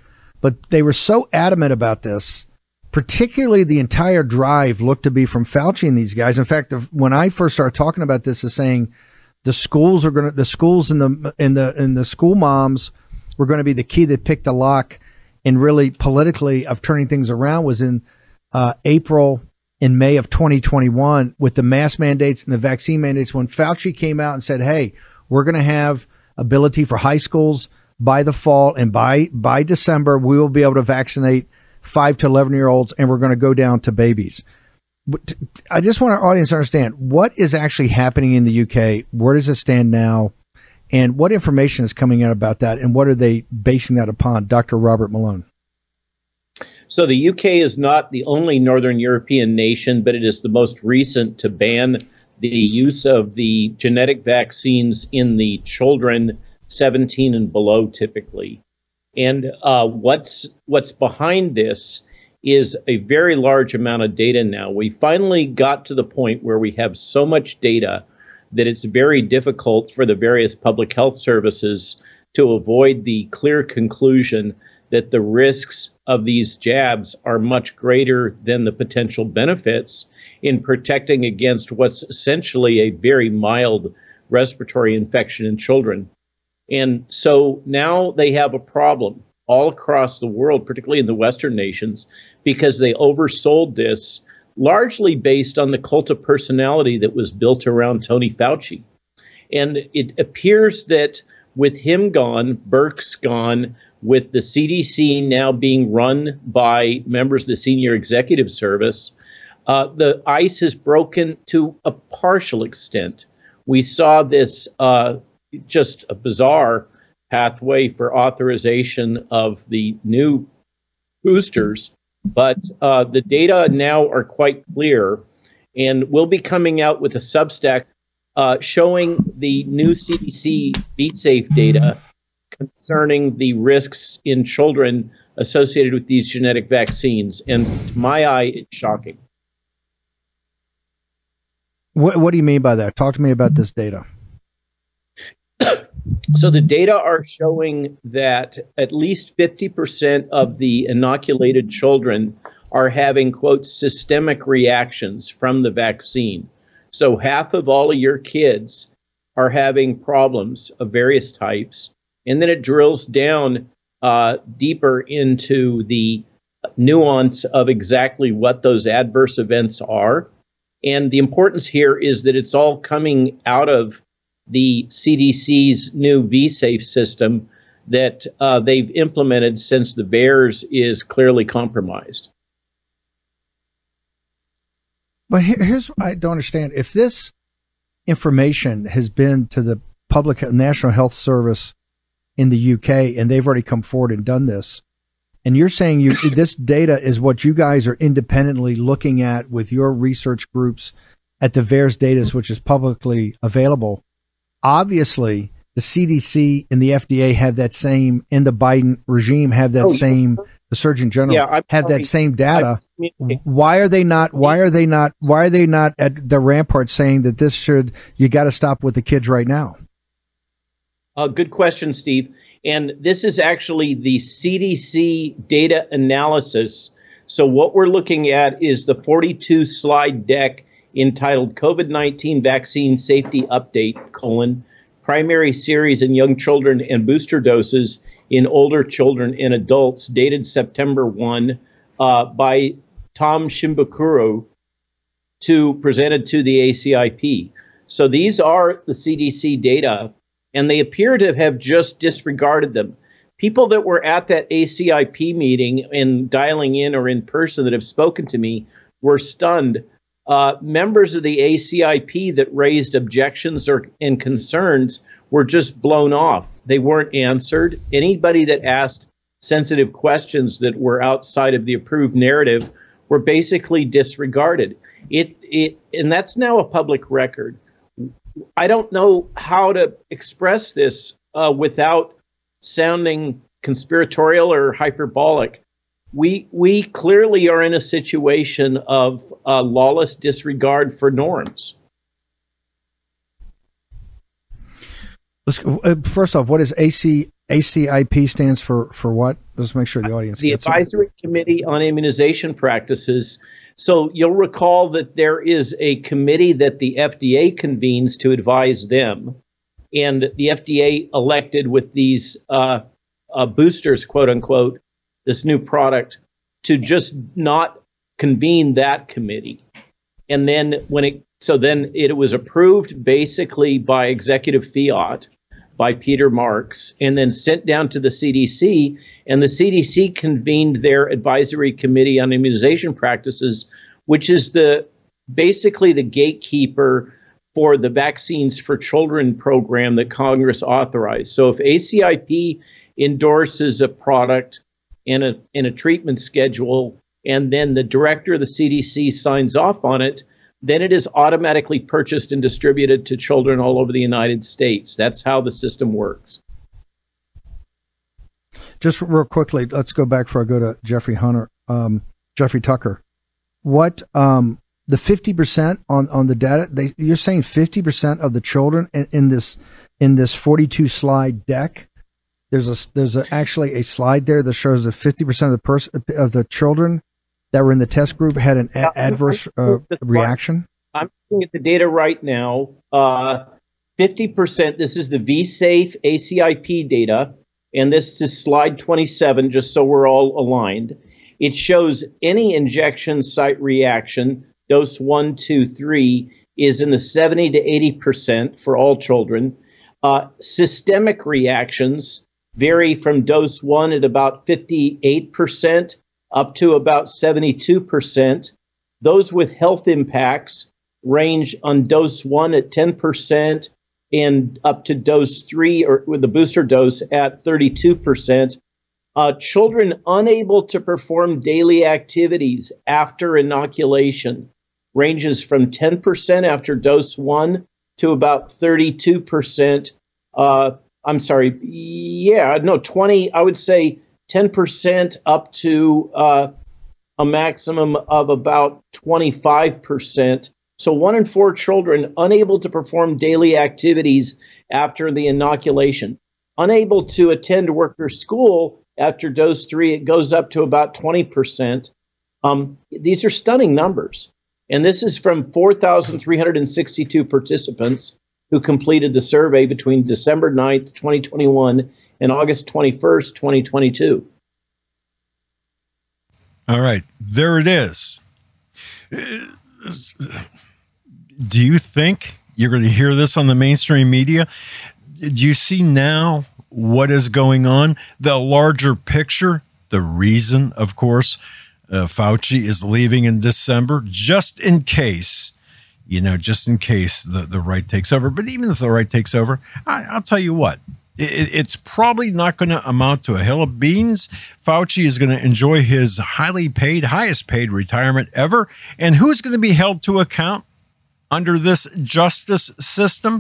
but they were so adamant about this. Particularly, the entire drive looked to be from Fauci and these guys. In fact, when I first started talking about this, is saying the schools are going to, the schools and the and the and the school moms were going to be the key that picked the lock, and really politically of turning things around was in uh, April and May of twenty twenty-one with the mask mandates and the vaccine mandates. When Fauci came out and said, "Hey, we're going to have ability for high schools by the fall, and by by December we will be able to vaccinate five to eleven year olds, and we're going to go down to babies." I just want our audience to understand what is actually happening in the U K. Where does it stand now? And what information is coming out about that? And what are they basing that upon? Doctor Robert Malone. So the U K is not the only Northern European nation, but it is the most recent to ban the use of the genetic vaccines in the children seventeen and below typically. And uh, what's what's behind this is a very large amount of data now. We finally got to the point where we have so much data that it's very difficult for the various public health services to avoid the clear conclusion that the risks of these jabs are much greater than the potential benefits in protecting against what's essentially a very mild respiratory infection in children. And so now they have a problem all across the world, particularly in the Western nations, because they oversold this largely based on the cult of personality that was built around Tony Fauci. And it appears that with him gone, Birx gone, with the C D C now being run by members of the senior executive service, uh, the ice has broken to a partial extent. We saw this uh, just a bizarre pathway for authorization of the new boosters, but uh, the data now are quite clear, and we'll be coming out with a Substack uh, showing the new C D C BeatSafe data concerning the risks in children associated with these genetic vaccines, and to my eye, it's shocking. What, what do you mean by that? Talk to me about this data. So the data are showing that at least fifty percent of the inoculated children are having, quote, systemic reactions from the vaccine. So half of all of your kids are having problems of various types. And then it drills down uh, deeper into the nuance of exactly what those adverse events are. And the importance here is that it's all coming out of the C D C's new VSafe system that uh, they've implemented since the VAERS is clearly compromised. But here, here's what I don't understand. If this information has been to the public National Health Service in the U K and they've already come forward and done this, and you're saying you this data is what you guys are independently looking at with your research groups at the VAERS data, which is publicly available. Obviously, the C D C and the F D A have that same, and the Biden regime have that oh, same, the Surgeon General yeah, have sorry. that same data. Why are they not, why are they not, why are they not at the rampart saying that this should, you got to stop with the kids right now? Uh, good question, Steve. And this is actually the C D C data analysis. So what we're looking at is the forty-two slide deck entitled COVID nineteen Vaccine Safety Update, colon, Primary Series in Young Children and Booster Doses in Older Children and Adults, dated September first, uh, by Tom Shimbukuro, to presented to the A C I P. So these are the C D C data, and they appear to have just disregarded them. People that were at that A C I P meeting and dialing in or in person that have spoken to me were stunned. Uh, members of the A C I P that raised objections or and concerns were just blown off. They weren't answered. Anybody that asked sensitive questions that were outside of the approved narrative were basically disregarded. It it and that's now a public record. I don't know how to express this uh, without sounding conspiratorial or hyperbolic. We we clearly are in a situation of uh, lawless disregard for norms. Let's, uh, first off, what is A C A C I P stands for, for what? Let's make sure the audience the gets Advisory it. Committee on Immunization Practices. So you'll recall that there is a committee that the F D A convenes to advise them. And the F D A elected with these uh, uh, boosters, quote unquote, this new product, to just not convene that committee. And then when it, so then it was approved basically by executive fiat by Peter Marks and then sent down to the C D C, and the C D C convened their Advisory Committee on Immunization Practices, which is the basically the gatekeeper for the Vaccines for Children program that Congress authorized. So if A C I P endorses a product in a in a treatment schedule, and then the director of the C D C signs off on it, then it is automatically purchased and distributed to children all over the United States. That's how the system works. Just real quickly, let's go back before I go to Jeffrey Hunter, um, Jeffrey Tucker. What um, the fifty percent on, on the data? They, you're saying fifty percent of the children in, in this in this forty-two slide deck. There's a there's a, actually a slide there that shows that fifty percent of the person of the children that were in the test group had an a- adverse uh, reaction. I'm looking at the data right now. Uh, fifty percent. This is the V-Safe A C I P data, and this is slide twenty-seven. Just so we're all aligned, it shows any injection site reaction, dose one, two, three, is in the seventy to eighty percent for all children. Uh, systemic reactions vary from dose one at about fifty-eight percent up to about seventy-two percent. Those with health impacts range on dose one at ten percent and up to dose three, or with the booster dose, at thirty-two percent. Uh, children unable to perform daily activities after inoculation ranges from ten percent after dose one to about thirty-two percent. Uh, I'm sorry, yeah, no, twenty, I would say ten percent up to uh, a maximum of about twenty-five percent. So one in four children unable to perform daily activities after the inoculation. Unable to attend work or school after dose three, it goes up to about twenty percent. Um, these are stunning numbers. And this is from four thousand three hundred sixty-two participants who completed the survey between December ninth, twenty twenty-one and August twenty-first, twenty twenty-two. All right, there it is. Do you think you're going to hear this on the mainstream media? Do you see now what is going on? The larger picture, the reason, of course, uh, Fauci is leaving in December, just in case, you know, just in case the, the right takes over. But even if the right takes over, I, I'll tell you what, it, it's probably not going to amount to a hill of beans. Fauci is going to enjoy his highly paid, highest paid retirement ever. And who's going to be held to account under this justice system?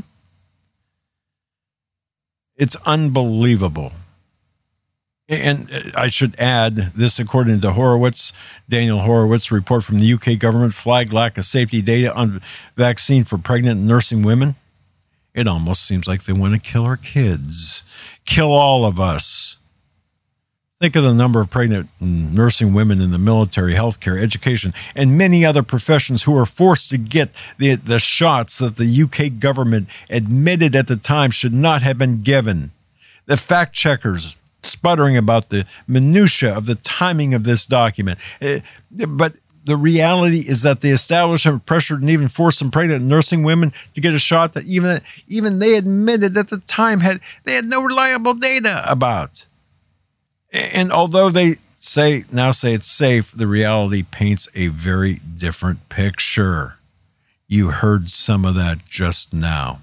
It's unbelievable. And I should add this, according to Horowitz, Daniel Horowitz, report from the U K government flagged lack of safety data on vaccine for pregnant and nursing women. It almost seems like they want to kill our kids, kill all of us. Think of the number of pregnant and nursing women in the military, healthcare, education, and many other professions who are forced to get the, the shots that the U K government admitted at the time should not have been given. The fact checkers sputtering about the minutia of the timing of this document. Uh, but the reality is that the establishment pressured and even forced some pregnant nursing women to get a shot that even, even they admitted at the time had they had no reliable data about. And although they say now say it's safe, the reality paints a very different picture. You heard some of that just now.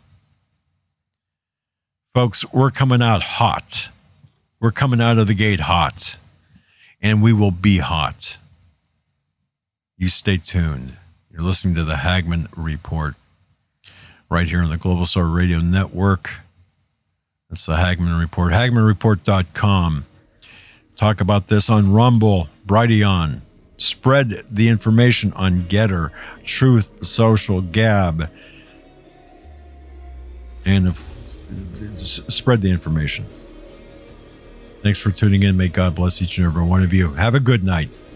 Folks, we're coming out hot. We're coming out of the gate hot. And we will be hot. You stay tuned. You're listening to the Hagmann Report right here on the Global Star Radio Network. That's the Hagmann Report. Hagmann Report dot com. Talk about this on Rumble, Brighteon. Spread the information on Getter, Truth Social, Gab. And if, spread the information. Thanks for tuning in. May God bless each and every one of you. Have a good night.